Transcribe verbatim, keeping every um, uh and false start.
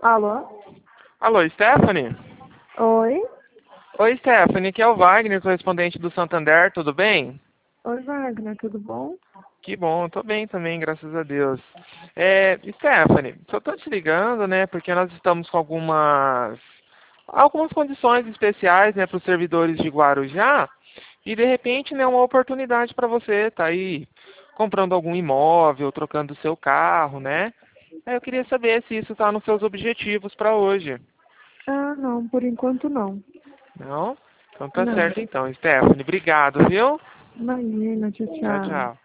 Alô? Alô, Stephanie? Oi? Oi, Stephanie, aqui é o Wagner, correspondente do Santander, tudo bem? Oi, Wagner, tudo bom? Que bom, tô bem também, graças a Deus. É, Stephanie, só tô te ligando, né, porque nós estamos com algumas algumas condições especiais, né, para os servidores de Guarujá, e de repente, né, uma oportunidade para você tá aí comprando algum imóvel, trocando o seu carro, né? Aí eu queria saber se isso está nos seus objetivos para hoje. Ah, não, por enquanto não. Não? Então tá Não. certo então, Stephanie. Obrigado, viu? Imagina, tchau, Tchau, tchau. tchau.